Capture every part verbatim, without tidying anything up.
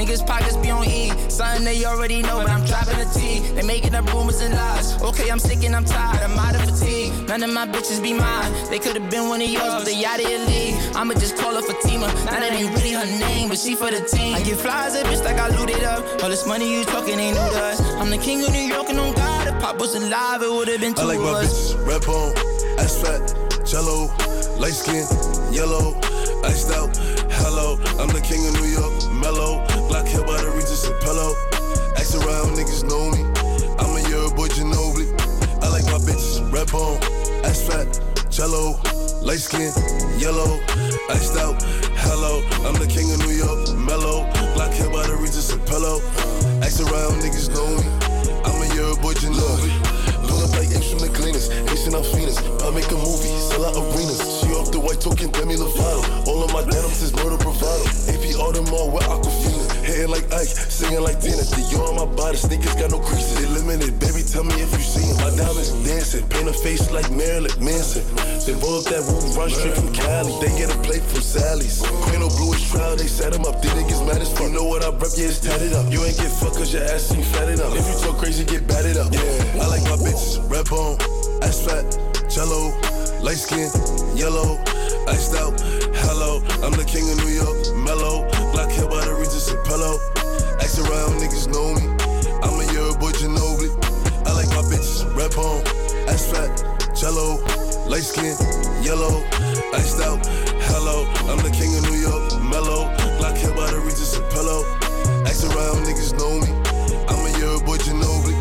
niggas pockets be on E. Something they already know, but I'm dropping the T. They making up rumors and lies. Okay, I'm sick and I'm tired, I'm out of fatigue. None of my bitches be mine. They could've been one of yours, but they out of your league. I'ma just call her Fatima. Now that ain't really her name, but she for the team. I get flies at bitch like I looted up. All this money you talking ain't new to us. I'm the king of New York and on God. If Pop was alive, it would've been two of us. I like my bitches, red bone, ass fat, jello, light skin, yellow, iced out, hello. I'm the king of New York, mellow, black hair by the Regis and pillow. Ask around, niggas know me. I'm a year boy Ginobili. I like my bitches, red bone, ass fat, jello, light skin, yellow, iced out, hello. I'm the king of New York, mellow, black hair by the Regis and pillow. Ask around, niggas know me. I'm a year boy Ginobili. Look up like apes from the cleaners, Haitian Alphinas. I make a movie, sell out arenas. She off the white token, Demi Lovato. All of my denims is murder bravado. A P Audemars with Aquafina. Hitting like Ike, singing like Tina. Dior on my body, sneakers got no creases. They limited, baby, tell me if you see them. My diamonds dancing, paint a face like Marilyn Manson. Then roll up that roof, run straight from Cali. They get a plate from Sally's. Queen of Bluish trial, they set them up. They niggas mad as fuck. You know what I rep, yeah, it's tatted up. You ain't get fucked cause your ass ain't fatted up. If you talk crazy, get batted up. Yeah, I like my bitches, red bone, ass fat, jello, light skin, yellow, iced out, hello. I'm the king of New York, mellow, black hair by the Regis and pillow. Ask around, niggas know me. I'm a year boy Ginobili. I like my bitches, red bone, ass fat, jello, light skin, yellow, iced out, hello. I'm the king of New York, mellow, black hair by the Regis and pillow. Ask around, niggas know me. I'm a year boy Ginobili.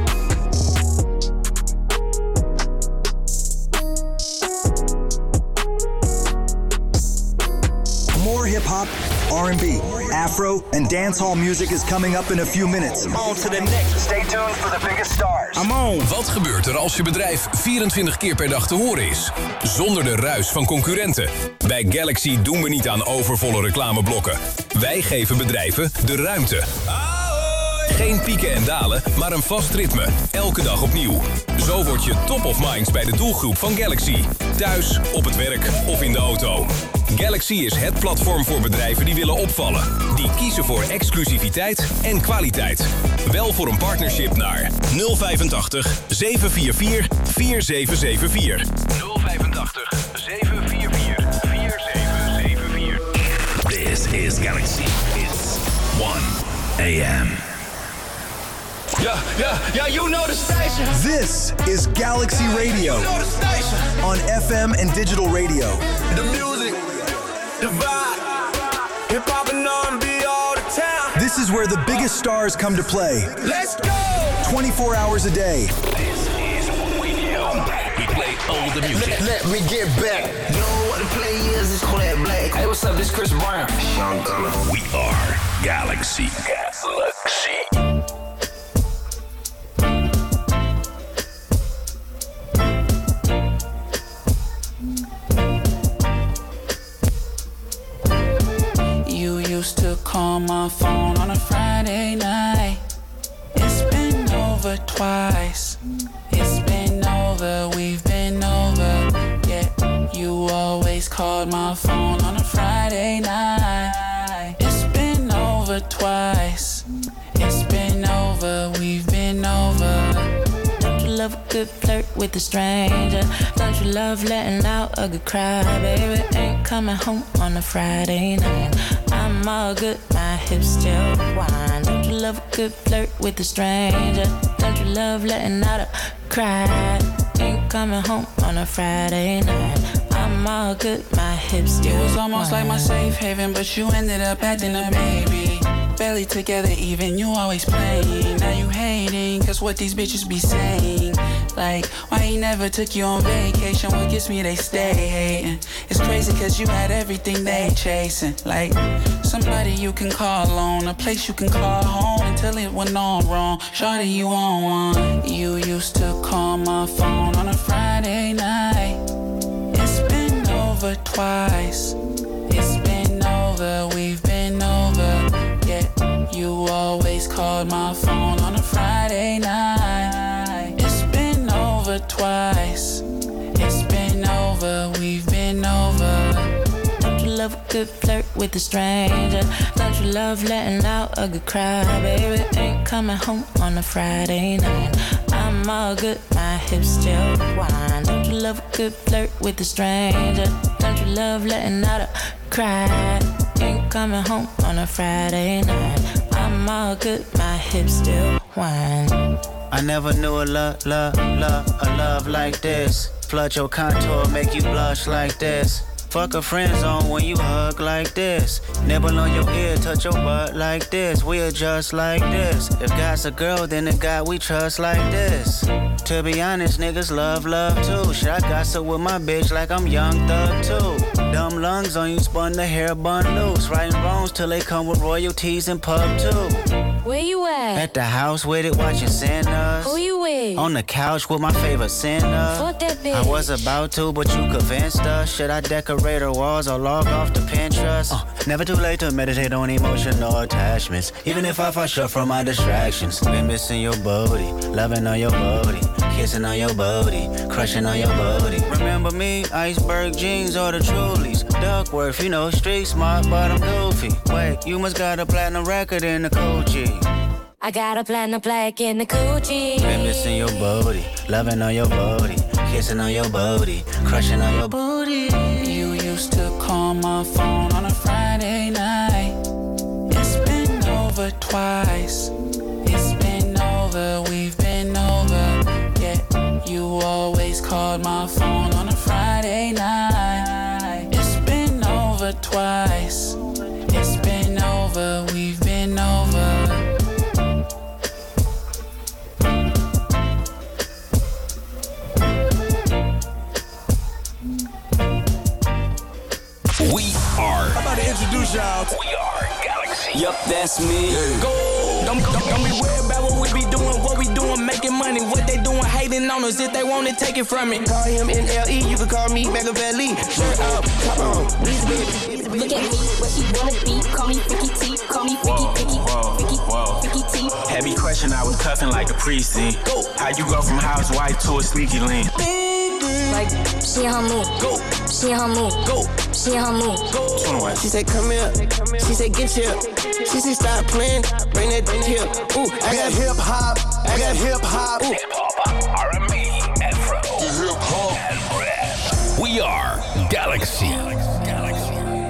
More hip-hop, R and B, Afro, and dancehall music is coming up in a few minutes. On to the next. Stay tuned for the biggest stars. I'm on. Wat gebeurt er als je bedrijf vierentwintig keer per dag te horen is? Zonder de ruis van concurrenten. Bij Galaxy doen we niet aan overvolle reclameblokken. Wij geven bedrijven de ruimte. Geen pieken en dalen, maar een vast ritme. Elke dag opnieuw. Zo word je top of minds bij de doelgroep van Galaxy. Thuis, op het werk of in de auto. Galaxy is het platform voor bedrijven die willen opvallen. Die kiezen voor exclusiviteit en kwaliteit. Wel voor een partnership naar nul vijfentachtig, zeven vier vier, vier zeven zeven vier. nul vijfentachtig, zeven vier vier, vier zeven zeven vier. This is Galaxy. It's one a m Yeah, yeah, yeah, you know the station. This is Galaxy Radio. You know the station. On F M and digital radio. The music, the vibe, hip hop and R and B all the time. This is where the biggest stars come to play. Let's go. twenty-four hours a day. This is what we do. We play all the music. Let, let me get back. You know what the play is? It's Kodak Black. Hey, what's up? This Chris Brown. Sean Gunner. We are Galaxy. Galaxy. Used to call my phone on a Friday night. It's been over twice. It's been over, we've been over. Yeah, you always called my phone on a Friday night. It's been over twice. It's been over, we've been over. Don't you love a good flirt with a stranger? Don't you love letting out a good cry? Baby, ain't coming home on a Friday night. I'm all good, my hips still whine. Don't you love a good flirt with a stranger? Don't you love letting out a cry? Ain't coming home on a Friday night. I'm all good, my hips still whine. It was almost like my safe haven, but you ended up acting a baby. Barely together even, you always playing. Now you hating, cause what these bitches be saying. Like, why he never took you on vacation? What gets me, they stay hating. It's crazy cause you had everything they chasing. Like, somebody you can call on, a place you can call home until it went all wrong. Shawty, you on one. You used to call my phone on a Friday night. It's been over twice. It's been over, we've been over. Yeah, you always called my phone on a Friday night. It's been over twice. It's been over, we've been over. Don't you love a good flirt with a stranger? Don't you love letting out a good cry? Baby, ain't coming home on a Friday night. I'm all good, my hips still whine. Don't you love a good flirt with a stranger? Don't you love letting out a cry? Ain't coming home on a Friday night. I'm all good, my hips still whine. I never knew a love, love, love, a love like this. Flood your contour, make you blush like this. Fuck a friend zone when you hug like this. Nibble on your ear, touch your butt like this. We adjust like this. If God's a girl, then the God we trust like this. To be honest, niggas love love too. Shit, I gossip with my bitch like I'm Young Thug too. Dumb lungs on you, spun the hair bun loose. Righting wrongs till they come with royalties and pub too. Where you at? At the house with it, watching Santas. Who you with? On the couch with my favorite Santa. Fuck that bitch. I was about to, but you convinced us. Should I decorate her walls or log off to Pinterest? Uh, never too late to meditate on emotional attachments. Even if I fall short from my distractions. Been missing your booty, loving on your booty, kissing on your booty, crushing on your booty. Remember me? Iceberg jeans or the Trulies. Duckworth, you know, street smart, but I'm goofy. Wait, you must got a platinum record in the coochie. I got a platinum plaque in the coochie. Been missing your booty, loving on your booty, kissing on your booty, crushing on your booty. You used to call my phone on a Friday night. It's been over twice. It's been over, we've been over. Yeah, you always called my phone on a Friday night. It's been over twice. It's been over, we've been over. We are. I'm about to introduce y'all. We are Galaxy. Yup, that's me. Yeah. Go. Don't, don't, don't be worried about what we be doing, what we doing, making money. What they doing, hating on us. If they want it, take it from me. Call him N L E, you can call me Machiavelli. Shirt up, come on, please baby. Look at me, what she wanna be. Call me Ricky T, call me Ricky, Ricky, Ricky, Ricky T. Heavy question, I was cuffing like a precinct. Go. How you go from housewife to a sneaky link? Like, she on her move. Go. She on her move. Go. She on her move. Go. She said, come here. She said, get here. She said, stop playing. Bring that here. Ooh, I got hip hop. I got hip hop. Hip hop, R and B, Afro, hip hop, and rap. We are Galaxy. Galaxy.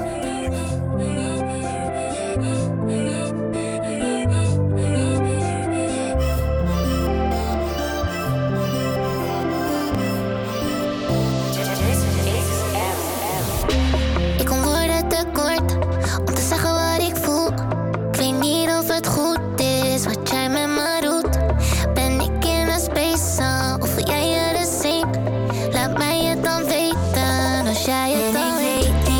Ik kom woorden tekort om te zeggen wat ik voel. Ik weet niet of het goed is wat jij met me doet. Ben ik in een space zone of wil jij je de same? Laat mij het dan weten als jij het al weet.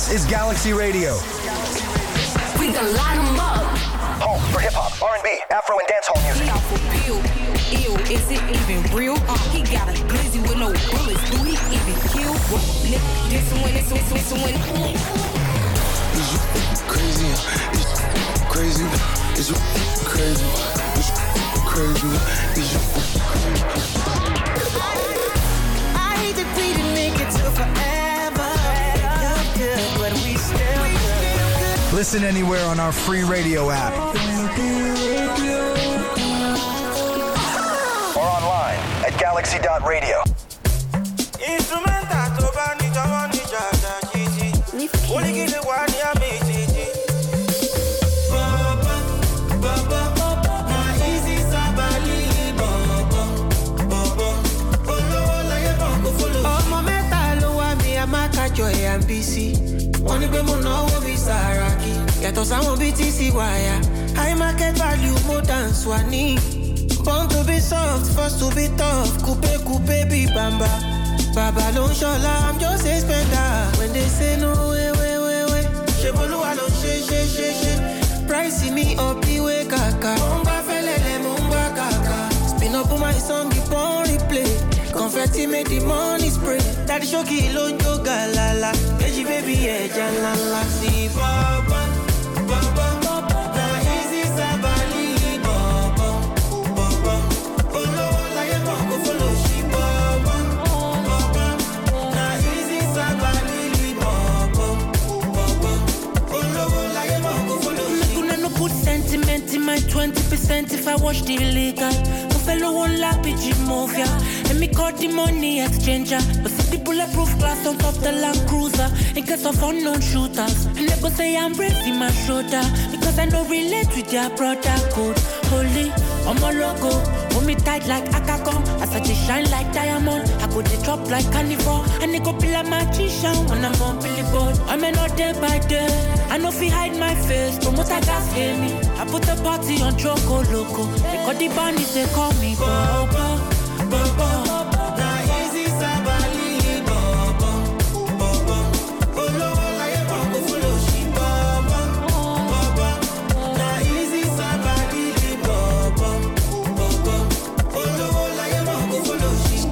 This is Galaxy Radio. We gon' line 'em up. Home for hip-hop, R and B, Afro, and dancehall music. He off a pill, ill, is it even real? Uh, he got a glizzy with no bullets, do he even kill? What, nigga, this one, this one, this one. Is you crazy? Is you crazy? Is you crazy? Is you crazy? Is you crazy? I hate to be the nigga till forever. You're good, but we still good. Listen anywhere on our free radio app. Or online at galaxy dot radio. B C wọ́n ní pé mo náwó bí Sàràkí yàtọ̀ sáwọn bíi T C wáyà high market value mo dance wà ní. Born to be soft, first to be tough, coupe coupe bí bàmbà bàbá ló ń ṣọlá, I'm just a spender. When they say no way way way way ṣe bolúwa ló ń ṣe ṣe ṣe ṣe price mi up ìwé kàkà mo ń bá fẹ́lẹ́lẹ̀ mo ń bá kàkà spin up my song keep on replay. Confetti make the money spray. Daddy Shoki lo jo galala. Eji baby yeah jalala. Si baba baba na easy sabali baba baba. Olo la ye mo follow she baba baba na easy sabali baba baba. Olo la ye mo follow she. Gonna no put sentiment in my twenty percent if I watch the illegal. Fellow one lap P G Mafia. And me call the money exchanger. But see the bulletproof glass on top the Land Cruiser. In case of unknown shooters. And they go say I'm raising my shoulder. Because I know relate with their brother code. Holy, I'm a logo. Hold me tight like Akakon. As I just shine like diamond. I go they drop like carnivore. And they go be like magician when I'm on billboard. I'm not day by day. I know if I hide my face. Promoter gas hear me. I put the party on Choco Loco. They got the bandits, they call me Bobo, Bobo. Na easy sabali Bobo, Bobo. Olo la ye bongo follow she Bobo, Bobo. Na easy sabali Bobo, Bobo. Olo la ye bongo follow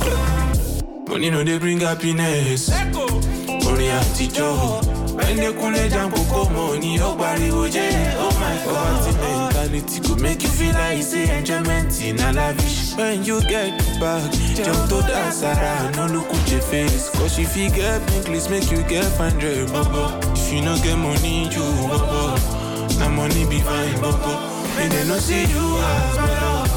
she. Money no dey bring happiness. Only attitude. When they kule jam koko money, oh body oje, oh my god. Mentality could make you feel like it's a enjoyment in a lavish. When you get back, jump to the Sara, no look at your face. Cause if you get English, make you get hundred, bubble. If you no get money, you bubble. Now money be fine, bubble. And they no see you as bubble.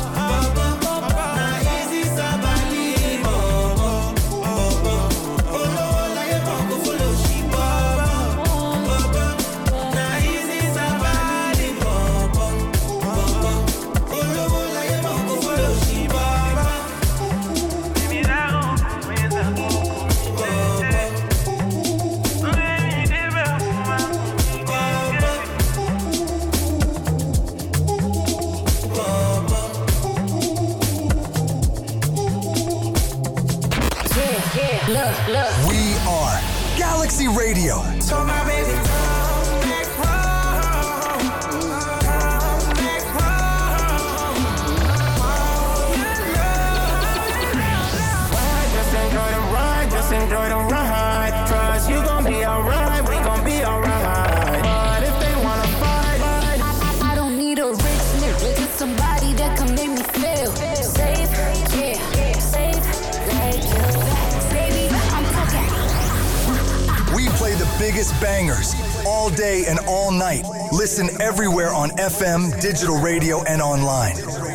Look, look. We are Galaxy Radio. So my baby, come back home. Come back home. Ride, just enjoy the ride, just enjoy the ride. Trust you gon' be alright, we gon' be alright. But if they wanna fight, fight. I, I don't need a rich nigga, just somebody that can make me feel safe, yeah, safe, like you. We play the biggest bangers all day and all night. Listen everywhere on F M, digital radio, and online.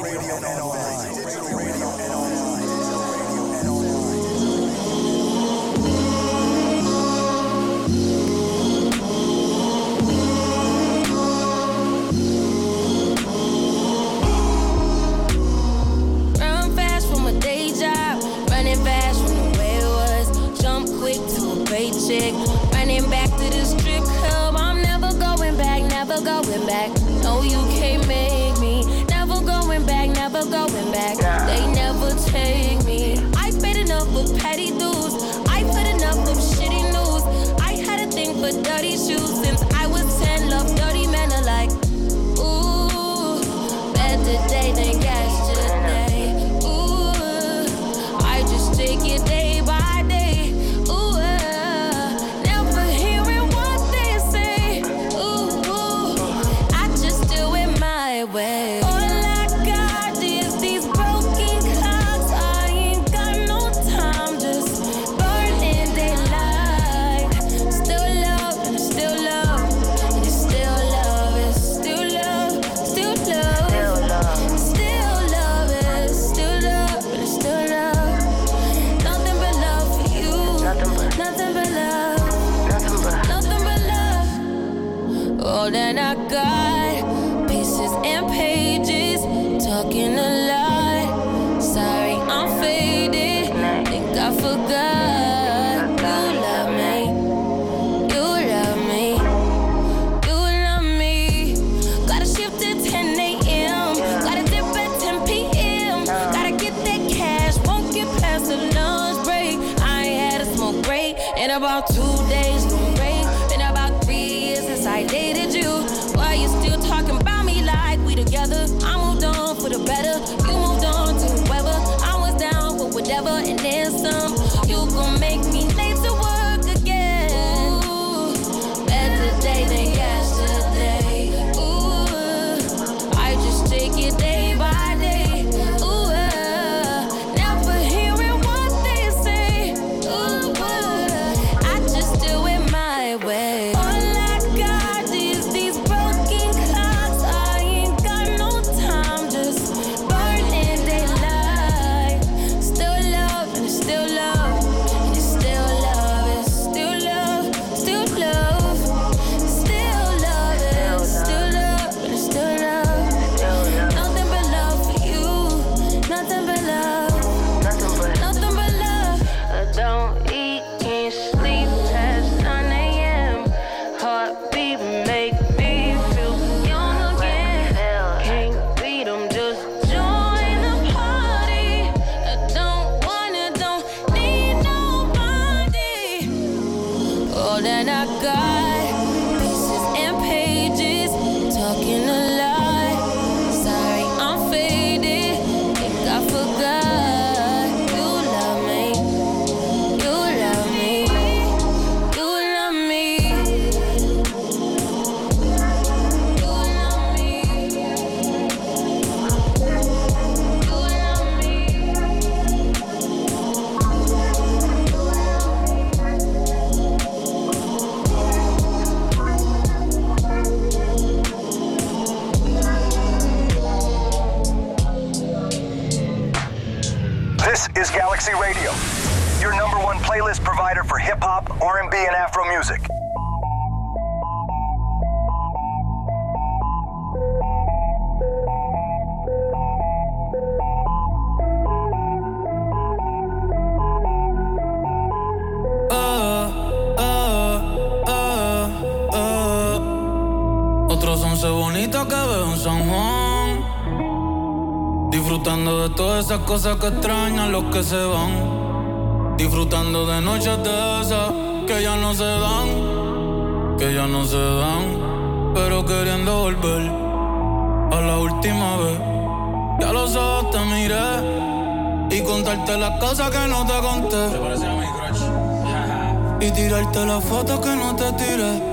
Run fast from a day job, running fast from the way it was. Jump quick to a paycheck. Running back to the strip club, I'm never going back, never going back. No, you can't make me. Never going back, never going back. They never take me. I paid enough of petty dues. I put enough of shitty news. I had a thing for dirty shoes since I was ten. Love dirty men alike. Ooh, better day than yesterday. Ooh, I just take it day by day. Ooh, never hearing what they say. Ooh, I just do it my way. That I got pieces and pages, talking a lot. Sorry, I'm faded. Think I forgot. You love me. You love me. You love me. Gotta shift at ten a.m. Gotta dip at ten p.m. Gotta get that cash. Won't get past the lunch break. I ain't had a smoke break in about two days. I dated you. Why you still talking about me like we together? I moved on for the better. You moved on to whoever. I was down for whatever and then some. You gon' make me late to work again. Ooh, better day than yesterday. Ooh, I just take it day by day. Ooh, never hearing what they say. Ooh, I just do it my way. This is Galaxy Radio, your number one playlist provider for hip-hop, R and B, and Afro music. Otros once bonitos que veo en San Juan, disfrutando de todas esas cosas que extrañan los que se van, disfrutando de noches de esas que ya no se dan, que ya no se dan, pero queriendo volver a la última vez. Ya los ojos te miré y contarte las cosas que no te conté, y tirarte las fotos que no te tiré.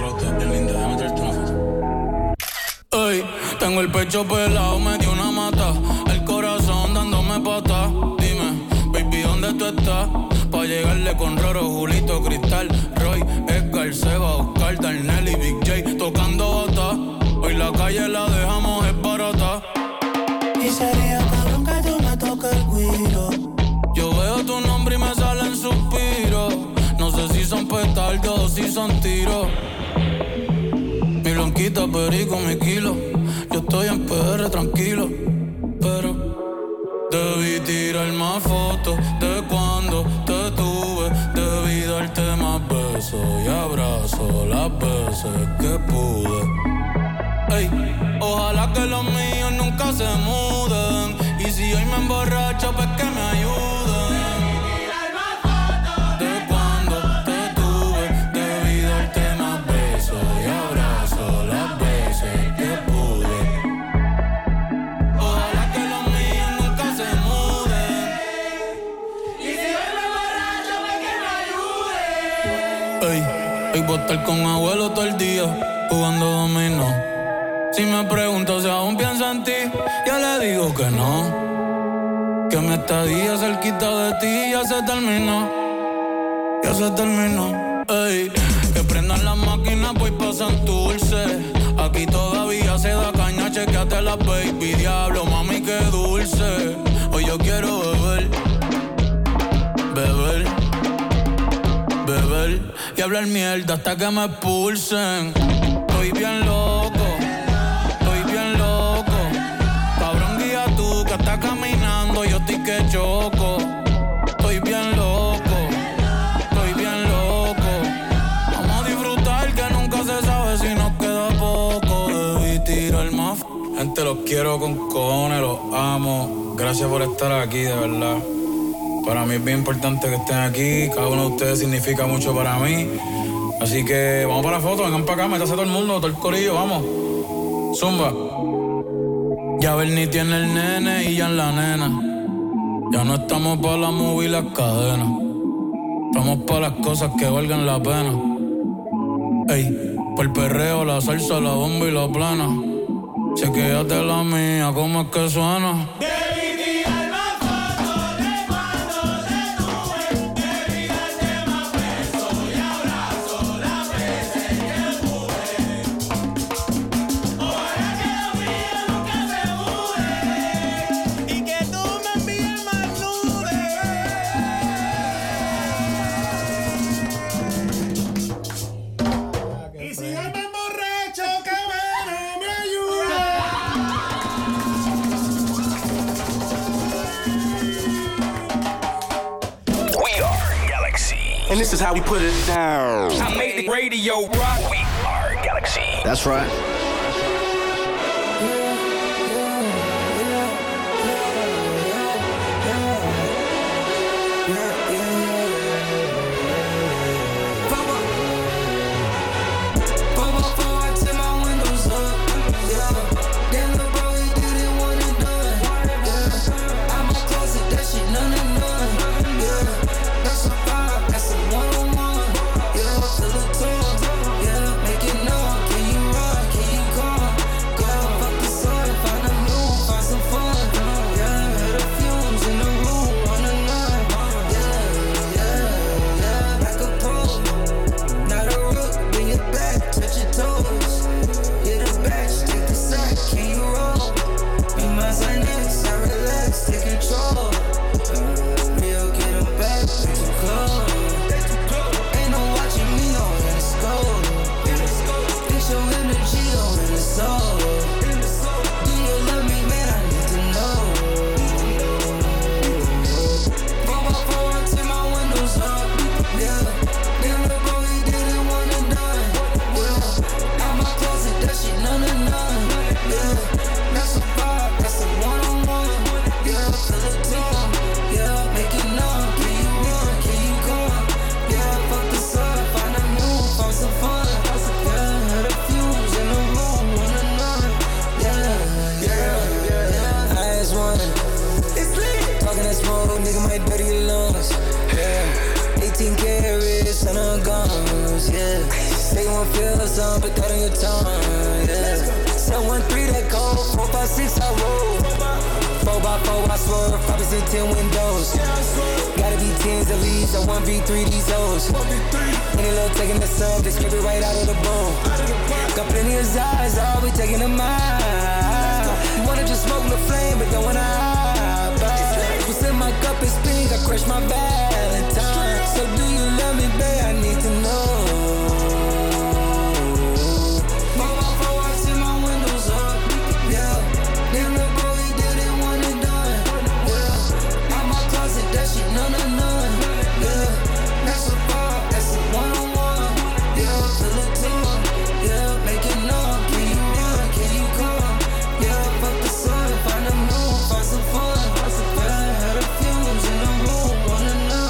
Ey, tengo el pecho pelado, me dio una mata, el corazón dándome pata. Dime, baby, ¿dónde tú estás? Pa' llegarle con Roro, Julito, Cristal, Roy, Edgar, Seba, Oscar, Darnell y Big J tocando bata. Hoy la calle la dejamos es barata. Y sería cabrón que tú me toques el guiro. Yo veo tu nombre y me salen suspiros. No sé si son petardos o si son tiros. Mi blanquita, perico, mi kilo. Yo estoy en P R tranquilo, pero debí tirar más fotos de cuando te tuve. Debí darte más besos y abrazos las veces que pude. Ey, ojalá que los míos nunca se muden. Y si hoy me emborracho, pues que me ayuden. De cuando te tuve, debí darte estar con abuelo todo el día, jugando dominó. Si me pregunto si aún pienso en ti, yo le digo que no. Que mi estadía cerquita de ti ya se terminó. Ya se terminó. Ey, que prendan las máquinas, voy pa' Santurce. Aquí todavía se da caña, chequeate la baby. Diablo, mami, qué dulce. Hoy yo quiero beber, beber, beber y hablar mierda hasta que me expulsen. Estoy bien loco, estoy bien loco. Cabrón, guía tú que estás caminando, yo estoy que choco. Estoy bien loco, estoy bien loco. Vamos a disfrutar que nunca se sabe si nos queda poco. Debí tirar más. Gente, los quiero con cojones, los amo. Gracias por estar aquí, de verdad. Para mí es bien importante que estén aquí. Cada uno de ustedes significa mucho para mí. Así que vamos para la foto, vengan para acá, métase todo el mundo, todo el corillo, vamos. Zumba. Ya Bernie tiene el nene y ya en la nena. Ya no estamos para la movie y las cadenas. Estamos para las cosas que valgan la pena. Ey, por el perreo, la salsa, la bomba y la plana. Chequéate la mía, ¿cómo es que suena? And this is how we put it down. I made the radio rock. We are Galaxy. That's right. Find some fun. Yeah, had a fumes in the room, wanna know.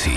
Galaxy.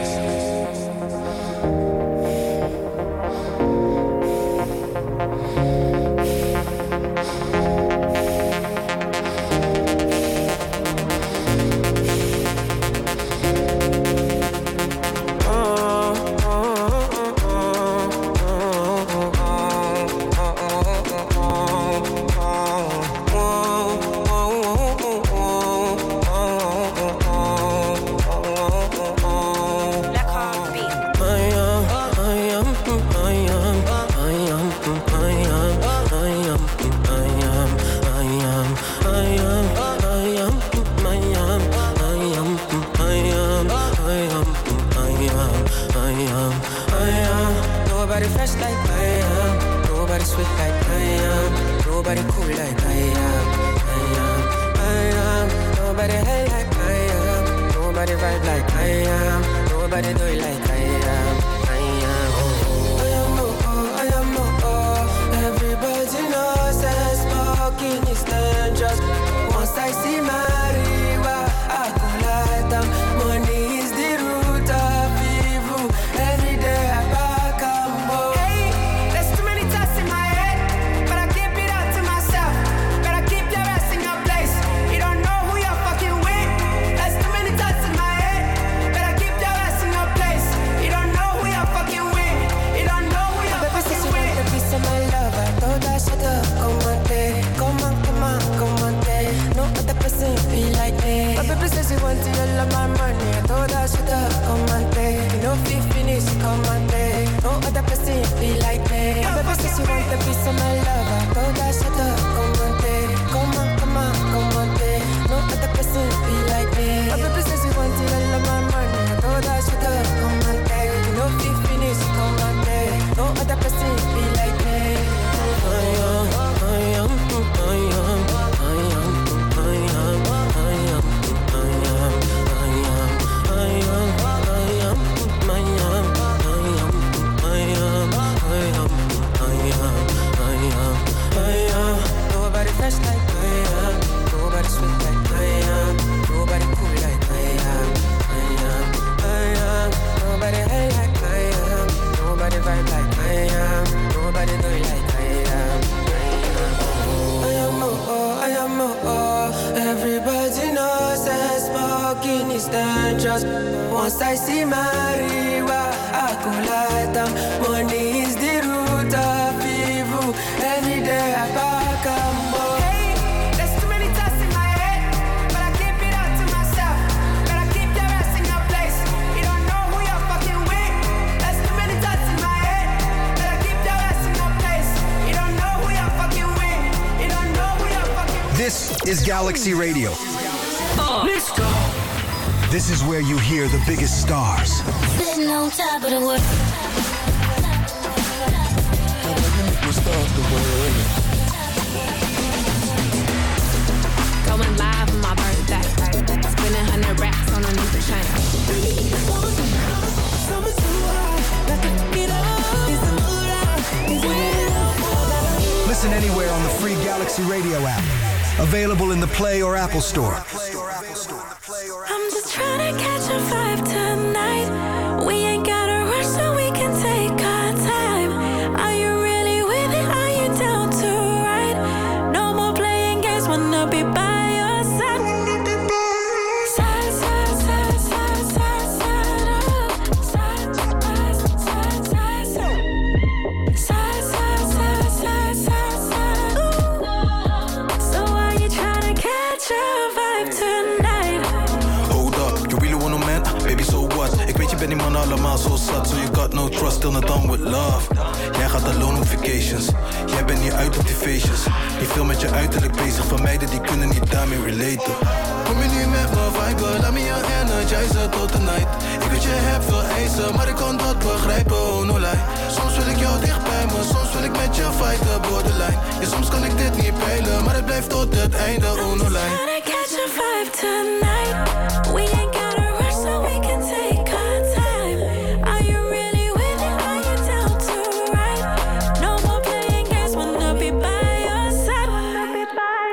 Galaxy Radio. Uh, let's go. This is where you hear the biggest stars. Sitting on top of the world. Going live on my birthday. Spending hundred racks on a new chain. Listen anywhere on the free Galaxy Radio app. Available in the Play or Apple Store. I'm just trying to catch a vibe tonight. We ain't gotta rush so we can take our time. Are you really with it? Are you down to ride? No more playing games, wanna be by your side. Side, side, side, side, side, side, up. Side, side, side, side, side. Side, side, side, side, side, side. Ooh. So are you trying to catch a vibe tonight? Hold up, you really want no man? Baby, so what? Ik weet je bent die man allemaal zo zat. So you got no trust, still not done with love. Jij gaat alone on vacations. Jij bent niet uit op die feestjes. Niet veel met je uiterlijk bezig. Van meiden die kunnen niet daarmee relaten. Kom je nu met me viben, laat me je energizer tot de night. Ik weet je hebt veel eisen, maar ik kan dat begrijpen, oh no lie. Soms wil ik jou dicht bij me, soms wil ik met je fighten, borderline. Ja, soms kan ik dit niet peilen, maar het blijft tot het einde, oh no lie. I'm trying to catch a vibe tonight. We ain't gotta rush so we can take our time. Are you really with it? Are you down to ride? No more playing games, wanna be by your side.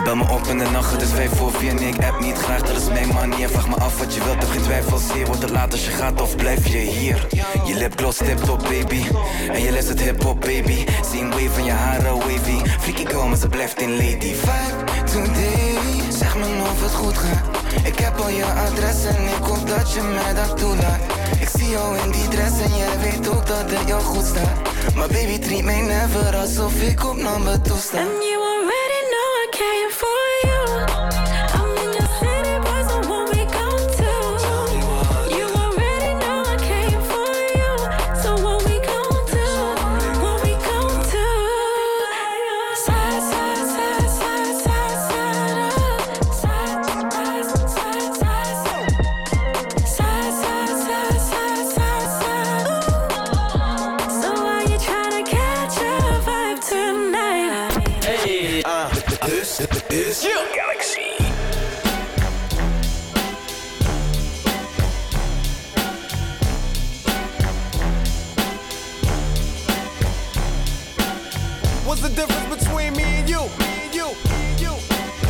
Bel me op in de nacht, het is vijf voor vier. Nee, ik app niet graag, dat is mijn manier. Vraag me af wat je wilt, heb geen twijfels hier. Wordt het laat als je gaat of blijf je hier? Je lipgloss tipt op baby, en je luistert hip-hop baby. Zie een wave van je haren wavy. Freaky girl, maar ze blijft in lady. Vibe today, zeg me of het goed gaat. Ik heb al je adres en ik hoop dat je mij dat toelaat. Ik zie jou in die dress en jij weet ook dat het jou goed staat. Maar baby, treat me never alsof ik op nummer toe sta. And you already know I came for you. I'm in your city, boys, so what we gon' do? You already know I came for you. So what we gon' do? What we gon' do? Side, side, side, side, side, side up. Side, side, side, side, side. Side, side, side, side, side, side. So why you tryna catch a vibe tonight? Hey, uh, this is you, Galaxy. What's the difference between me and you? Me and you, me and you.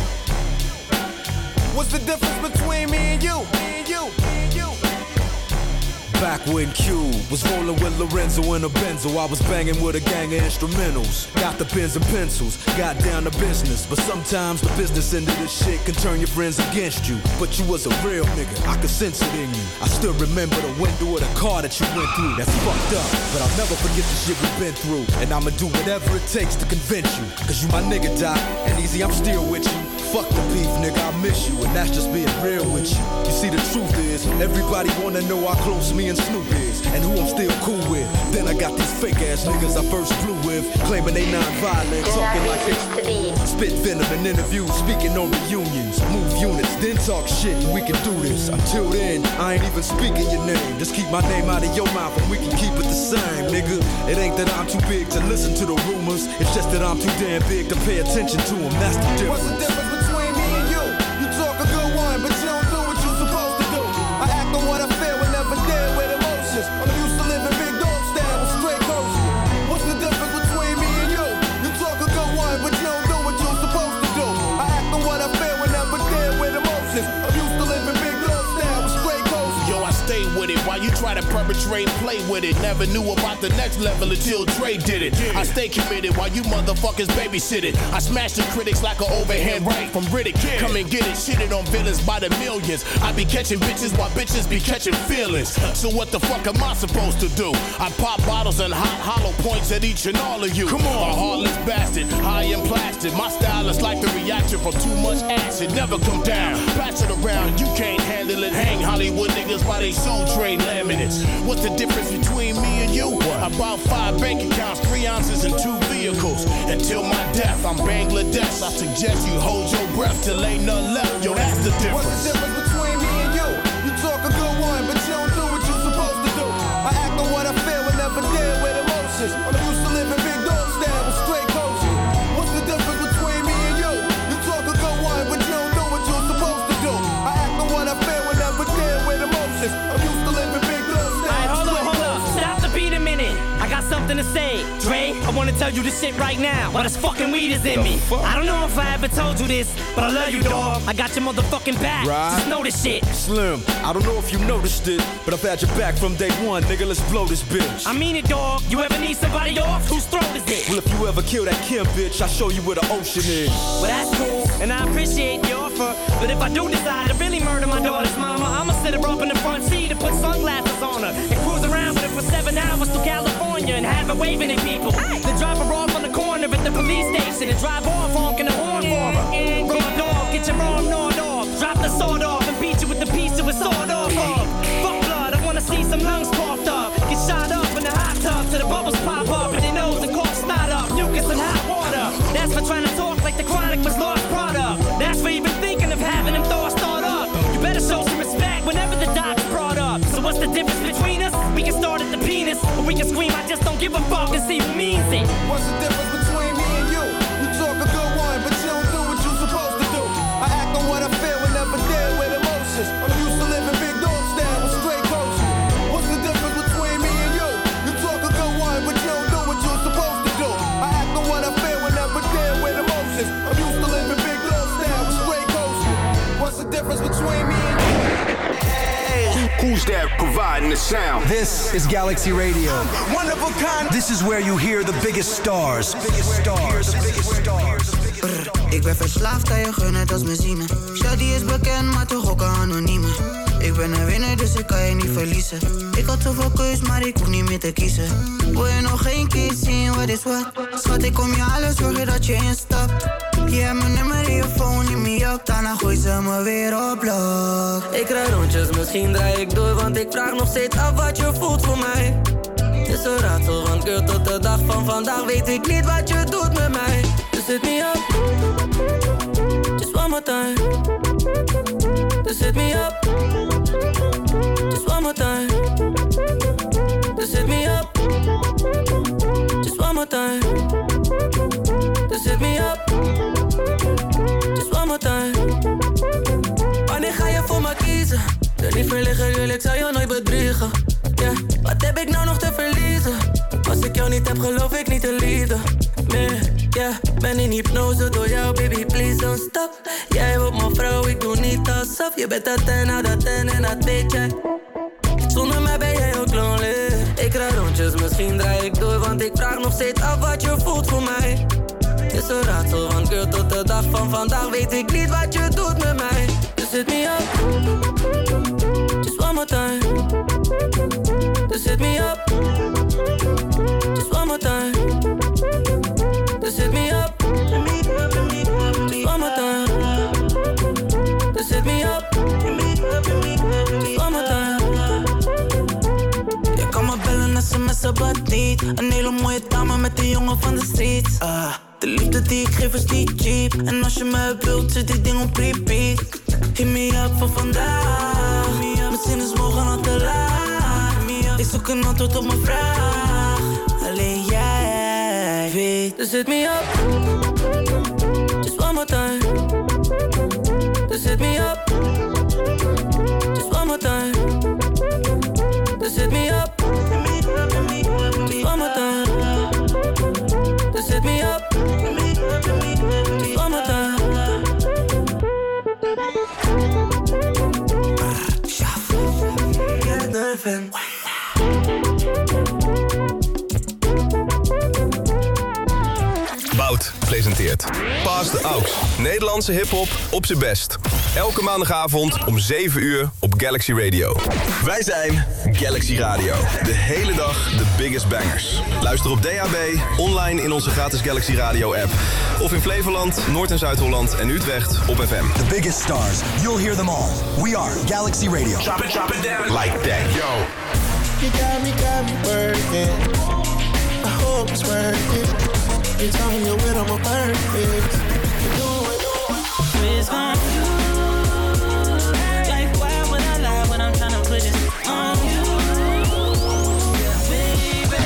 What's the difference between me and you? Me and you, me and you. Back when Q was rolling with Lorenzo in a Benzo, I was banging with a gang of instrumentals. Got the pens and pencils, got down to business. But sometimes the business end of this shit can turn your friends against you. But you was a real nigga, I could sense it in you. I still remember the window of the car that you went through. That's fucked up, but I'll never forget the shit we've been through. And I'ma do whatever it takes to convince you. Cause you my nigga, Doc, and easy, I'm still with you. Fuck the beef, nigga, I miss you, and that's just being real with you. You see, the truth is, everybody wanna know how close me and Snoop is, and who I'm still cool with. Then I got these fake ass niggas I first flew with, claiming they non-violent, talking like they spit venom in interviews, speaking on reunions, move units, then talk shit, and we can do this. Until then, I ain't even speaking your name. Just keep my name out of your mouth, and we can keep it the same, nigga. It ain't that I'm too big to listen to the rumors, it's just that I'm too damn big to pay attention to them. That's the difference. What's the difference between me and you? You talk a good one, but you don't do what you're supposed to do. I act on what I feel and never deal with emotions. I'm used to living big dog style with straight coaches. What's the difference between me and you? You talk a good one, but you don't do what you're supposed to do. I act on what I feel and never deal with emotions. I'm used to living big dog style with straight coaches. Yo, I stay with it while you try to perpetrate, play with it. Never knew about the next level until Dre did it. I stay committed while you motherfuckers babysit it. I smash the critics like an overhand right from Riddick. Come and get it, shitted on villains by the millions. I be catching bitches while bitches be catching feelings. So what the fuck am I supposed to do? I pop bottles and hot hollow points at each and all of you. Come on, a heartless bastard, high and plastic. My style is like the reaction from too much acid. Never come down, pass it around, you can't handle it. Hang Hollywood niggas by they soul train laminates. What's the difference between me and you? About five bank accounts, three ounces and two vehicles. Until my death, I'm Bangladesh. I suggest you hold your breath till ain't none left. Yo, that's the difference. What's the difference between me and you? You talk a good one, but you don't do what you're supposed to do. I act on what I feel and never deal with emotions. I'm used to living big dog style with straight coaches. What's the difference between me and you? You talk a good one, but you don't do what you're supposed to do. I act on what I feel and never deal with emotions. I'm used to living big dog style. Alright, hold up, hold up. Stop the beat a minute. I got something to say. Dre, I wanna tell you this shit right now. While this fucking weed is in me. I don't know if I ever told you this, but I love you, dog. I got your motherfucking back. Right. Just know this shit. Slim, I don't know if you noticed it, but I've had your back from day one, nigga. Let's blow this bitch. I mean it, dog. You ever need somebody off? Whose throat is it? Well, if you ever kill that Kim bitch, I'll show you where the ocean is. Well, that's cool, and I appreciate the offer. But if I do decide to really murder my daughter's mama, I'ma sit her up in the front seat and put sunglasses on her and cruise around with her for seven hours to California and have her waving at people. Then drop her off on the corner at the police station and drive off honking the horn for her. Raw dog, get your arm gnawed off. Drop the sword off and beat you with the piece of a sword off of. Fuck blood, I wanna see some lungs coughed up. Get shot up in the hot tub till the bubbles pop up and your nose and cough snot up. Mucus and hot water. That's for trying to talk like the Chronic was lost product. That's for even thinking of having them thoughts start up. You better show some respect whenever the doc's brought up. So what's the difference between us? We can start at the penis, or we can scream, I just don't give a fuck and see who means it. What's the difference between me and you? You talk a good one, but you don't do what you're supposed to do. I act on what I feel and never deal with emotions. I'm used to living big dog style with straight coaches. What's the difference between me and you? You talk a good one, but you don't do what you're supposed to do. I act on what I feel and never deal with emotions. I'm used to living big dog style. providing the sound. This is Galaxy Radio. One of a kind. This is where you hear the biggest stars. Biggest stars. Biggest stars. Brr, ik ben verslaafd aan je gun, net als benzine. Shawty is bekend, maar toch ook een anonieme. Ik ben een winnaar, dus ik kan je niet verliezen. Ik had zoveel keus, maar ik hoef niet meer te kiezen. Wil je nog geen keer zien, wat is wat? Schat, ik kom je halen, zorgen dat je instapt. Je hebt mijn nummer in je phone, neem me op. Daarna gooi ze me weer op blok. Ik rijd rondjes, misschien draai ik door, want ik vraag nog steeds af wat je voelt voor mij. Het is een raadsel, want girl, tot de dag van vandaag weet ik niet wat je doet met mij. Dus hit me up, just one more time. Dus hit me up, just one more time. Dus hit me up, just one more time. Dus hit me up, just one more time. Wanneer ga je voor me kiezen? De niet verliggen, jullie, ik zou jou nooit bedriegen. Yeah. Wat heb ik nou nog te verliezen? Als ik jou niet heb, geloof ik niet te liefden. Nee, yeah. Ben in hypnose door jou, baby, please don't stop. Jij wordt mijn vrouw, ik doe niet alsof. Je bent dat ten, nou dat ten en dat weet jij. Zonder mij ben jij ook lonely. Ik rijd rondjes, misschien draai ik door, want ik vraag nog steeds af wat je voelt voor mij. Is een raadsel, want girl, tot de dag van vandaag weet ik niet wat je doet met mij. Dus hit me up, just one more time. Dus hit me up, just one more time. Dus hit me up, just one more time. Dus hit me up, just one more time. Je kan me bellen, sms'en, but niet. Een hele mooie dame met een jongen van de streets. uh, De liefde die ik geef is niet cheap. En als je me wilt, zit die ding op repeat. Hit me up voor vandaag. Misschien is morgen al te laat. Ik zoek een antwoord op mijn vraag. Alleen jij weet. Dus hit me up, just one more time. Dus hit me up, just one more time. Dus hit me up, just one more time. Dus hit me up, just one more time. You're nervous. Bout presenteert Paas de Aux. Nederlandse hiphop op zijn best. Elke maandagavond om zeven uur op Galaxy Radio. Wij zijn Galaxy Radio. De hele dag de biggest bangers. Luister op D A B, online in onze gratis Galaxy Radio app. Of in Flevoland, Noord- en Zuid-Holland en Utrecht op F M. The biggest stars. You'll hear them all. We are Galaxy Radio. Drop it, drop it down like that, yo. You got me, got me working. I hope it's worth it. You tell me you're with, I'm a perfect. You know it, It's on you. Like why would I lie when I'm tryna put this on you, baby?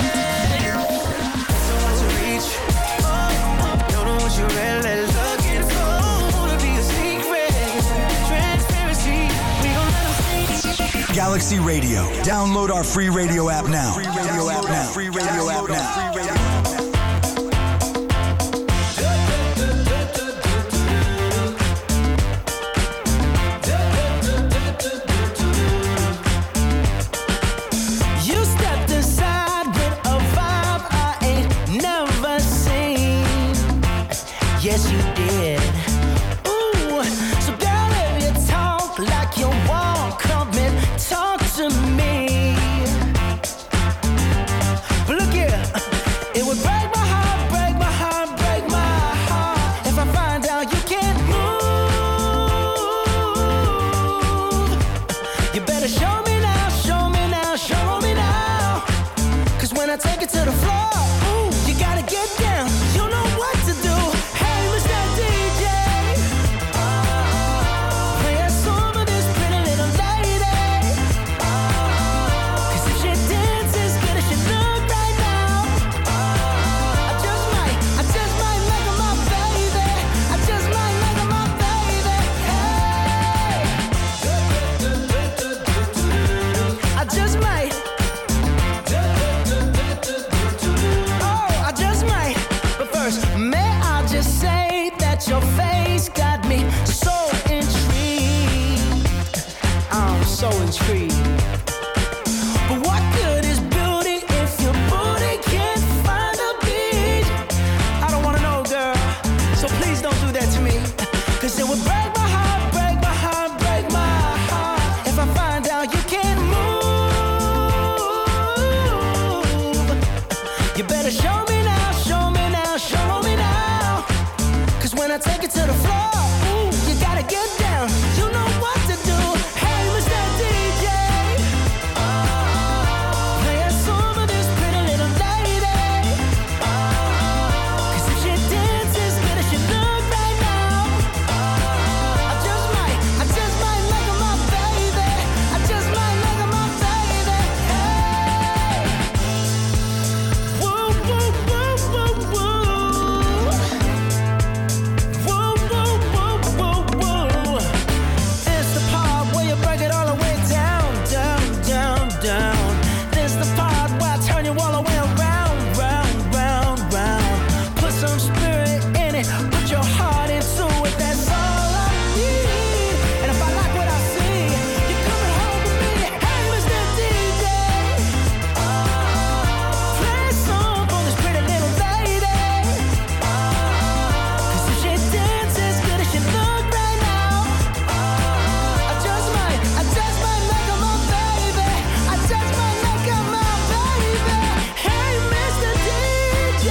so hard to reach. Don't know what you're really looking for. Wanna be a secret. Transparency. We gon' let them see. Galaxy Radio. Download our free radio app now. Free radio app now. Free radio app now. Yes, you did. Ooh, so girl, if you talk like you walk, come and talk to me. But look here, it would break my heart, break my heart, break my heart if I find out you can't move. You better show me now, show me now, show me now. 'Cause when I take it to the floor, ooh, you gotta get down. You know what to do. But You better show me now, show me now, show me now. Cause when I take it to the floor, ooh, you gotta get down. You know what to do. Hey, Mister D J, play a song for this pretty little lady. Cause if she dances good as she look right now, I just might, I just might make her my baby. I just might make her my baby. Hey, woo, woo, woo, woo, woo. Woo, woo, woo, woo, woo. It's the part where you break it all the way down, down, down, down. This the part where I turn you all the way around, round, round, round. Put some spirit in it, put your heart into it. That's all I need. And if I like what I see, you're coming home with me. Hey, Mister D J, play a song for this pretty little lady. Cause if she dances good as she look right now, I just might, I just might make her my baby. I just might make her my baby. Hey, Mister D J,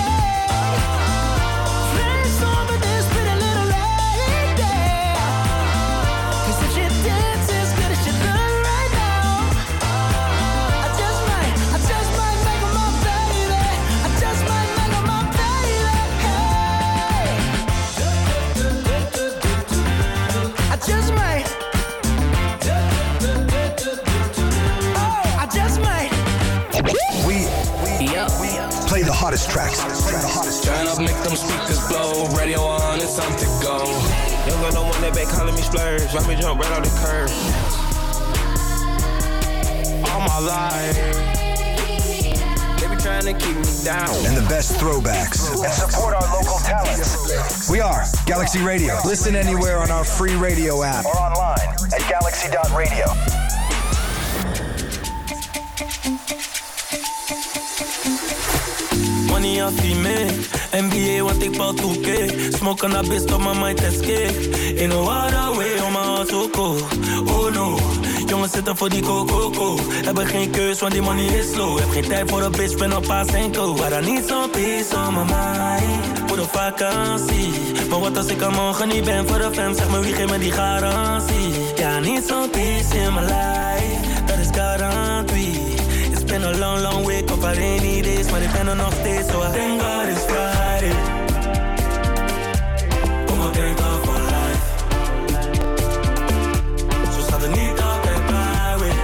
play a song for this pretty little lady. Cause if she dances good as she look right now, I just might, I just might make her my baby. I just might make her my baby. Hey, I just might. Oh, I just might. We play the hottest tracks. Play the hottest Turn up, make them speakers blow. Radio on, it's time to go. Young girl don't want that back calling me splurge. Watch me jump right off the curb. All my life, they be trying to keep me down. and the best throwbacks. And support our local talents. We are Galaxy Radio. Listen anywhere on our free radio app or online at galaxy dot radio. Money off die mee, N B A want ik bal two K. Smoke cannabis tot mijn mind escape. In a water way on my heart so cold. Oh no, jongens zitten voor die coco. Hebben geen keus want die money is low. Heb geen tijd voor een bitch, ben op paas en go. But I need some peace on my mind. Voor de vakantie. Maar wat als ik er morgen niet ben voor de fam? Zeg me wie geeft me die garantie. Ja, I need some peace in my life. Dat is garantie. It's been a long, long week of rainy days, maar ik ben er nog steeds, so I thank God it's Friday. Kom maar, thank God for life. Zo staat het niet altijd bij me,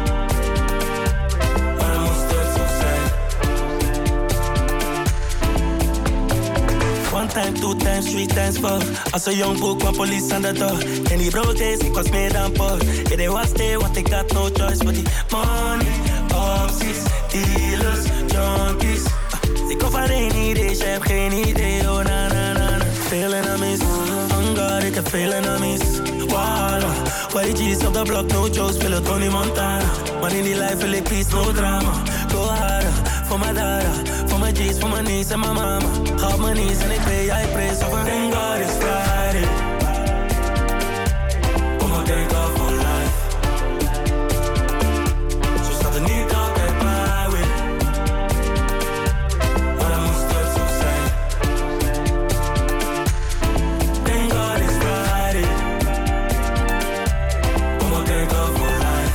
maar dan moest het zo zijn. One time, two times, three times, four. Als een jong boek kwam police aan de door. En die brood is, ik was meer dan poor. Ja, they was there, want ik had no choice for die money. Opties, dealers, junkies. Uh, ik hoef alleen niet eens, je hebt geen idee. Oh na na na na. Veel enemies, on God, ik heb veel enemies. Walla, Y G's op de blok, no jokes, willen Tony Montana. Maar in die life wil ik peace, no drama. Go harder, voor mijn dada. Voor mijn G's, voor mijn niece en mijn mama. Ga op mijn knees en ik pay, jij praise over. Thank God it's Friday. Kom maar, thank God for life. Niet altijd bij me, maar dan moest het zo zijn. Thank God it's Friday. Kom maar, thank God for life.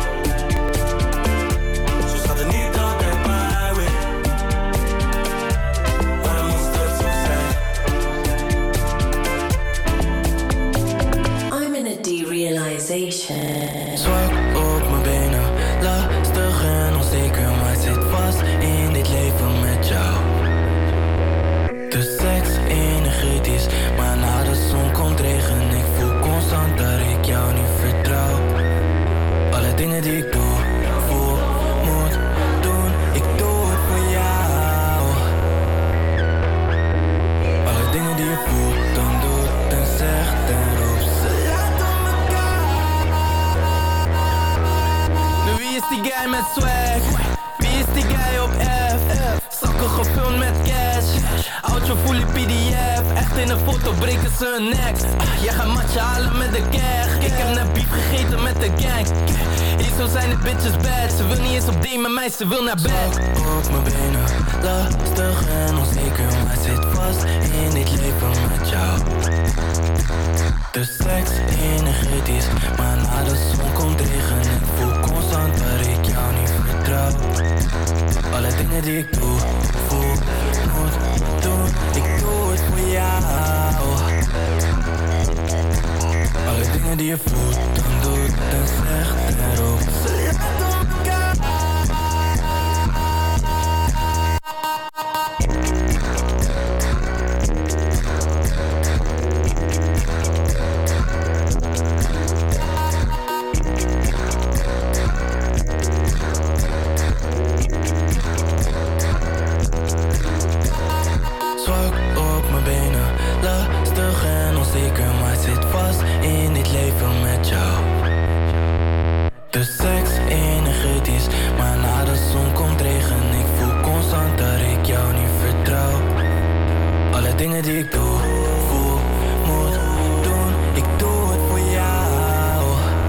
Zo staat het niet altijd bij me, maar dan moest het zo zijn. I'm in a derealization. Zwak op mijn benen. Lastig en onzeker, maar zit vast in dit leven met jou. De seks energetisch, maar na de zon komt regen. Ik voel constant dat ik jou niet vertrouw. Alle dingen die ik doe, voel, moet doen. Ik doe het voor jou. Alle dingen die je voelt, dan doet en zegt en roept. Ze laten Wie is die guy met swag? Wie is die guy op F? Zakken gevuld met cash. Oudje fully P D F. Echt in een foto breken ze hun nek. Ah, jij gaat matje halen met de gang. Ik heb net beef gegeten met de gang. Hier zo zijn de bitches bad. Ze wil niet eens op date met mij, ze wil naar bed. Op mijn benen, leven met jou. De seks energetisch, maar na de zon komt regen. Ik voel constant dat ik jou niet vertrouw. Alle dingen die ik doe, voel, moet doen. Ik doe het voor jou. Alle dingen die je voelt, dan doe het en zeg erop. De seks energetisch, maar na de zon komt regen. Ik voel constant dat ik jou niet vertrouw. Alle dingen die ik doe, voel, moet doen. Ik doe het voor jou.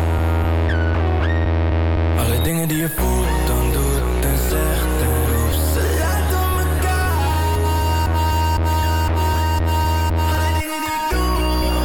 Alle dingen die je voelt, dan doe het en zeg erop. Ze laten me gaan. Alle dingen die ik doe.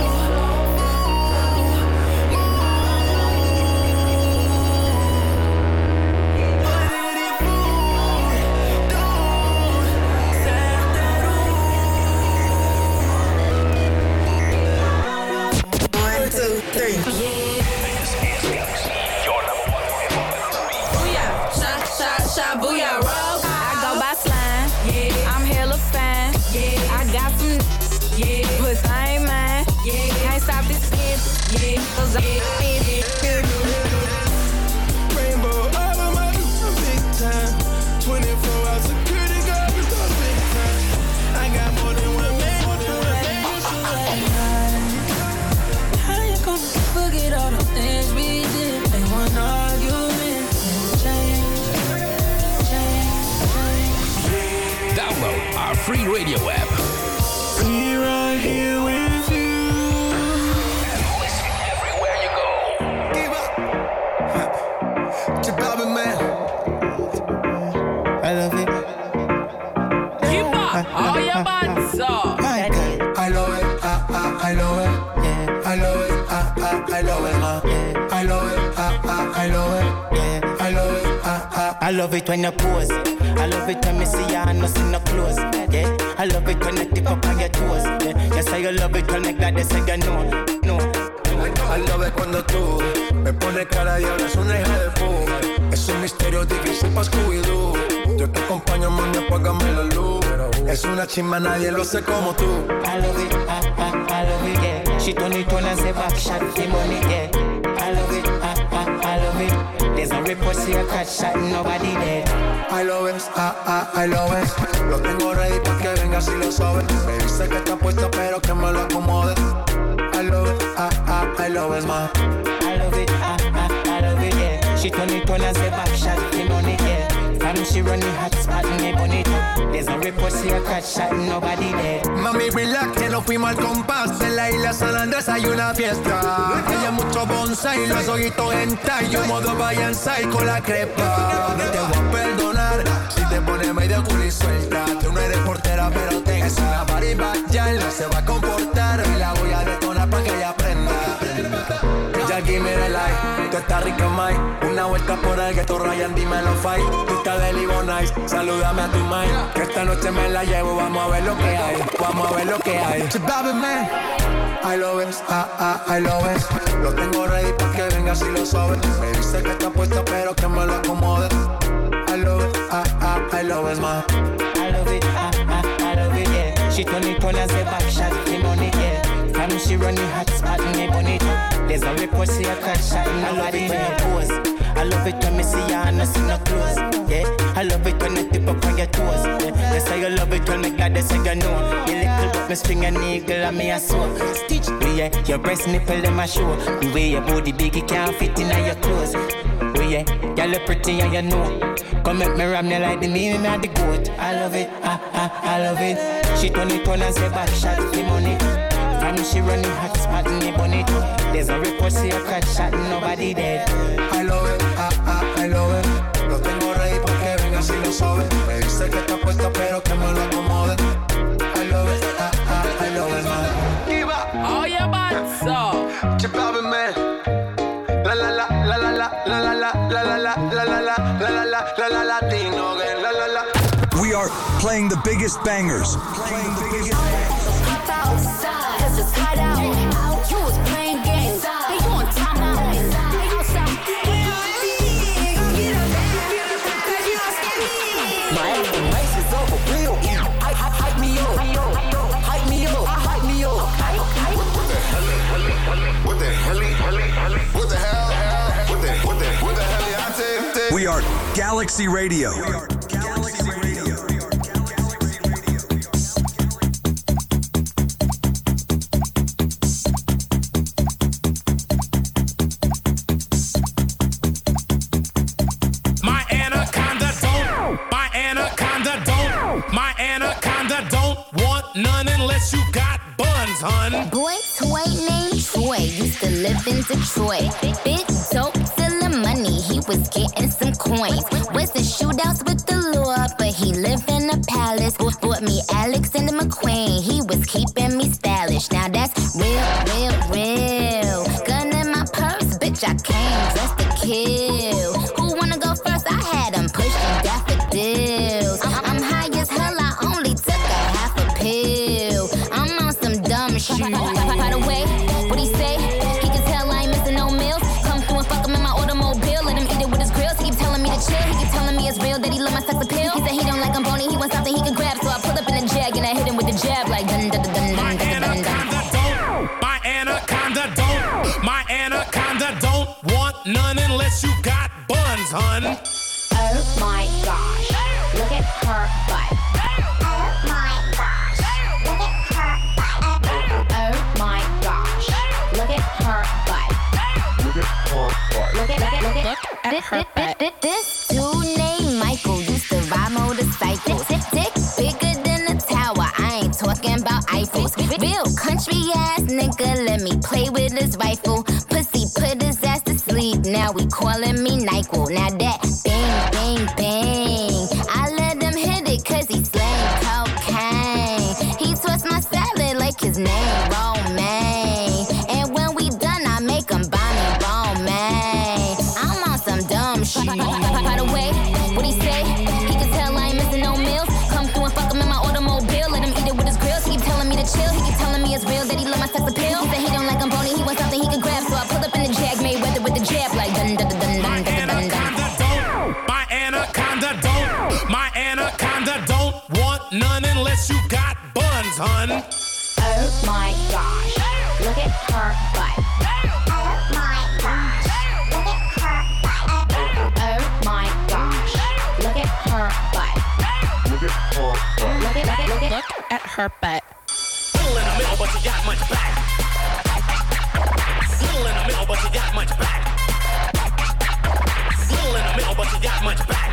Booyah, roll. I go by slime. Yeah. I'm hella fine. Yeah. I got some. Yeah. But I ain't mine. Yeah. Can't stop this shit. Yeah. Cause I'm yeah. Rainbow all of my big time. twenty-four hour security guard with the big time. I got more than one man. More than one man. How you gonna forget all the things we did? Ain't one argument. Change. Download our free radio app. Be right here with you. And listen everywhere you go. Give up. Jabba man. I love it. Keep up. All your buns up. I love it. I, I, I love it. Yeah. I love it. I, I, I love it. Ma. Yeah. I love it. I, I, I love it. Yeah. I love it. I, I, I love it when you pose. I love it when me see you and no see no clothes. Yeah, I love it when you tip up on your toes. Yeah, yes I love it when make that they say you no, no. I love it cuando tú me pones cara y hablas una hija de pu. Es un misterio difícil pa' Scooby-Doo. Yo te acompaño, mami, apágame la luz. Es una chimba, nadie lo sé como tú. I love it, I, I, I love it, yeah. She turn it on and say back shot the money, yeah. I love it, I, I, I love it. There's a report, see a catch shot, nobody there. I love it, ah, ah, I love it. Lo tengo ready pa' que vengas y lo sabes. Me dice que está puesto pero que me lo acomode. I love it, ah, ah, I love it, ma. I love it, ah, ah, I love it, yeah. She turn it on and say back shot the money, yeah. From she run the hot spot and me bonnet. There's a report, see a catch shot, nobody there. Mami, relax, que no fuimos al compás. En la isla San Andrés hay una fiesta. Hay mucho bonsai, los ojitos hentai. Yo modo vaya en con la crepa. No te voy a perdonar si te pones medio culo y suelta. Tú no eres portera, pero te es una variba. Ya no se va a comportar. Y la voy a detonar pa' que ella aprenda. Jackie, mira el like. Tú estás rica, Mike. Una vuelta por el ghetto, Ryan, dímelo, fight. Tú estás de Livo Nice. Salúdame a tu mind. Que esta noche me la llevo. Vamos a ver lo que hay. Vamos a ver lo que hay. Chibabe, man. I love it, ah, ah, I love it. Lo tengo ready pa' que vengas y lo sabes. Me dice que está puesta pero que me lo acomode. I love it, ah, ah, I love it, ma. I love it, ah, ah, I love it, yeah. She turn it on and say back shot the money, yeah. From she run the hot spot and me bonnet. There's a report, see a catch shot and nobody when you pose. I love it when me see you and I see no clothes. Yeah, I love it when you tip up on your toes. Yeah, yes I love it when me glad they say you know. You little but me string and eagle and me a sew. Stitch, yeah, your breast nipple them a show. The way your body big it can't fit in your clothes. Oh yeah, y'all look pretty and you know. Come make me ram you like the meaning of the goat. I love it, ah ah, I love it. She turn it on and say back shot the money. From she run the hot spot in the bonnet. There's a report, see a catch shot and nobody dead. I love it, ah ah, I love it. Lo tengo ready pa' que vengas y lo sabes. Me dice que está puesta pero que me lo acomode. I love it, ah ah, I love it. Playing the biggest bangers. Playing the biggest bangers. Hop outside, cause it's hot out. You was playing games. Hey, you on time out. Hey, outside. My race is over real. Hype, hype, hype me up. Hype me up. Hype me up. What the hell? What the hell? What the what the what the hell? We are Galaxy Radio. We are Galaxy Radio. My anaconda don't. My anaconda don't. My anaconda don't want none unless you got buns, hun. Boy, toy named Troy used to live in Detroit. Big dope, selling money, he was getting some coins. Was in shootouts with the law, but he lived in a palace. Bought me Alexander McQueen, he was keeping me stylish. Now that's real, real, real. Gun in my purse, bitch, I came dressed to kill. Who wanna go first? I had him pushing daffodils. I'm high as hell, I only took a half a pill. I'm on some dumb shit. By the way, what he say? He can tell I ain't missing no meals. Come through and fuck him in my automobile. Let him eat it with his grills. He keep telling me to chill. He keep telling me it's real that he love my sex appeal. He said he don't like I'm bony. He wants something he can grab. So I pull up in the jag and I hit him with the jab like dun dun dun dun dun dun dun dun. My anaconda don't. My anaconda don't want none unless you got buns, hun. Oh my gosh, look at her butt. Oh my gosh, look at her butt. Oh my gosh, look at her butt. Look at her butt. Look at, look at, look at, look at her butt. This dude named Michael used to ride motorcycles. Tick, tick, bigger than a tower. I ain't talking about Eiffels. Real country ass nigga, let me play with his rifle. Pussy put his ass to sleep. Now we calling me NyQuil. Now that bang, bang, bang. I let him hit it cause he slang cocaine. He twists my salad like his name, Romaine. And when we done, I make him buy me Romaine. I'm on some dumb shit. By the way, what he say? He can tell I ain't missing no meals. Come through and fuck him in my automobile. Let him eat it with his grills. He keep telling me to chill. He keep telling me it's real that he love my sex appeal. He said he don't like I'm bony. He wants something he can grab. So I pull up in the jag, made weather with the jab like dun dun dun dun dun dun dun dun. My anaconda don't. My anaconda don't want none unless you got buns, hun. Oh my gosh, look at her butt. Oh my gosh, look at her butt. Oh my gosh, look at her butt. Look at her butt. Look at, look at, look at, look at her butt. Little in the middle, but you got much back. Little in the middle, but you got much back. Little in the middle, but you got much back.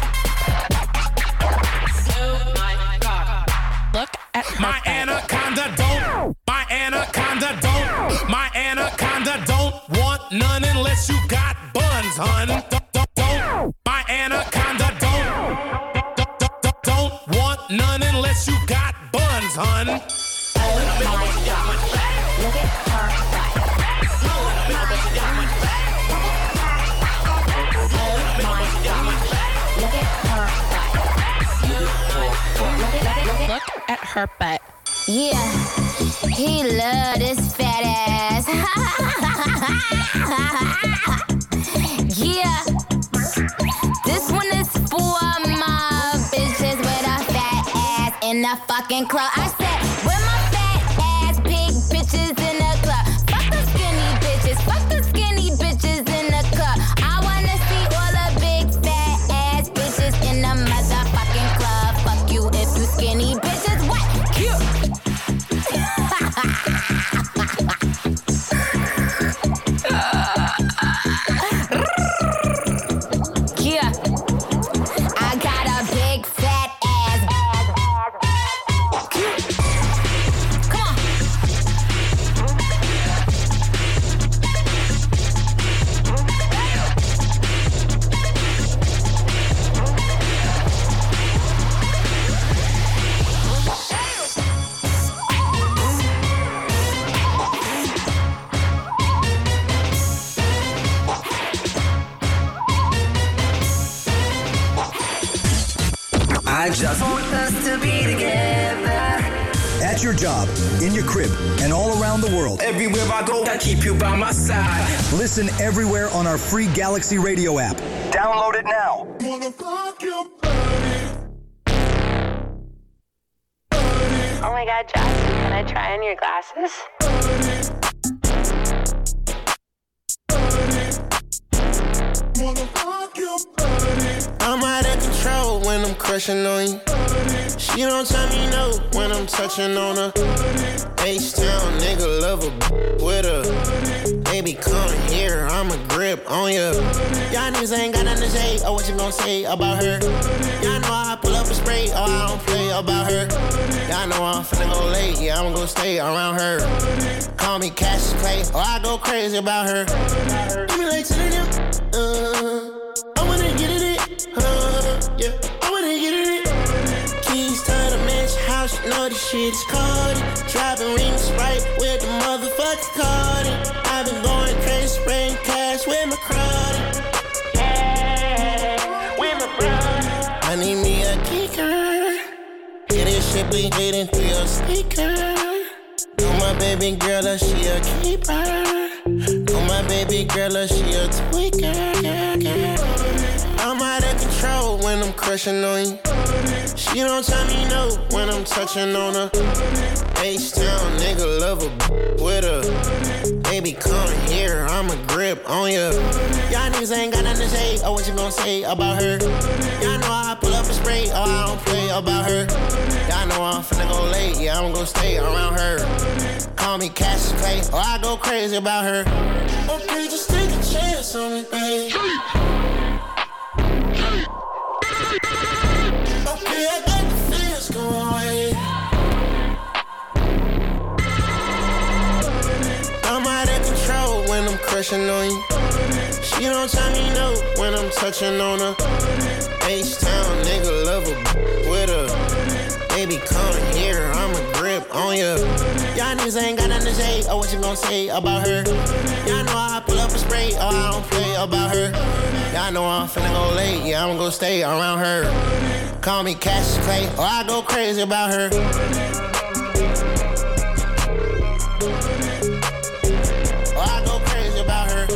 Oh my God. Look at her My butt. anaconda don't. My anaconda don't. My anaconda don't want none unless you got buns, hun. Don't, don't, don't. My anaconda don't. Don't, don't, don't, don't want none unless you got buns, hun. Oh my gosh, look at her butt. Oh my gosh, look at her butt. Look at her butt. Yeah, he love this fat ass. Yeah, this one is for my bitches with a fat ass in the fucking club. I said, where my fat ass big bitches in the club? Fuck the skinny bitches, fuck the skinny bitches in the club. I wanna see all the big fat ass bitches in the motherfucking club. Fuck you if you skinny bitches. What? Cute. Yeah, I got a big fat ass. just want us to be together. At your job, in your crib, and all around the world. Everywhere I go, I keep you by my side. Listen everywhere on our free Galaxy Radio app. Download it now. Oh my God, Justin, can I try on your glasses? I'm out of control when I'm crushing on you. She don't tell me no when I'm touching on her. H-Town nigga love a with her. Baby come here, I'ma grip on ya. Y'all niggas ain't got nothing to say. Oh, what you gon' say about her? Y'all know I pull up a spray. Oh, I don't play about her. Y'all know I'm finna go late. Yeah, I'm gonna stay around her. Call me Cassius Clay. Oh, I go crazy about her. Give me like to the them. Uh, I wanna get it. Uh, yeah, I wanna get it. Keys to the mansion house, you know this shit is cold. Driving rings right with the motherfucking card. I've been going crazy, spraying cash with my crowd. Yeah, with my brother. I need me a kicker. Yeah, this shit be hitting through your speaker. Oh, my baby girl, uh, she a keeper. Oh, my baby girl, uh, she a tweaker. I'm out of control when I'm crushing on you. She don't tell me no when I'm touching on her. H-Town nigga love a with her. Baby come here, I'ma grip on ya. Y'all niggas ain't got nothing to say. Oh, what you gon' say about her? Y'all know I pull up a spray. Oh, I don't play about her. Y'all know I'm finna go late. Yeah, I'm gonna stay around her. Call me Cassius Clay. Oh, I go crazy about her. Okay, just take a chance on me, babe. Okay, I got the feels going. I'm out of control when I'm crushing on you. She don't tell me no when I'm touching on her. H-Town nigga love a with her. Baby come here, I'ma grip on ya. Y'all niggas ain't got nothing to say. Oh, what you gon' say about her? Y'all know I pull up a spray. Oh, I don't play about her. Y'all know I'm finna go late. Yeah, I'm gonna stay around her. Call me Cassius Clay. Oh, I go crazy about her. Oh, I go crazy about her.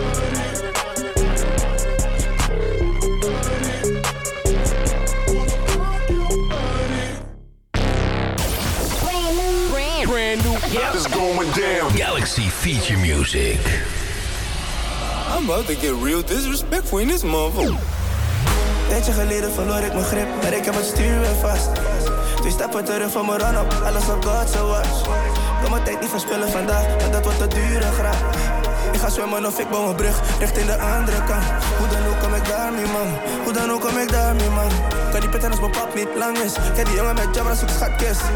Brand new, yep. It's going down. Galaxy feature music. I'm about to get real disrespectful in this motherfucker. Tijdje geleden verloor ik mijn grip, maar ik heb het stuur weer vast. Twee stappen terug van mijn run-up, alles op God zo was. Kan mijn tijd niet verspillen vandaag, want dat wordt te duur en graag. Ik ga zwemmen of ik bouw een brug, richting de andere kant. Hoe dan ook kom ik daarmee, man? Hoe dan ook kom ik daarmee, man? Kan die pitten als mijn pap niet lang is. Kijk die jongen met Jabra zoekt schatkist.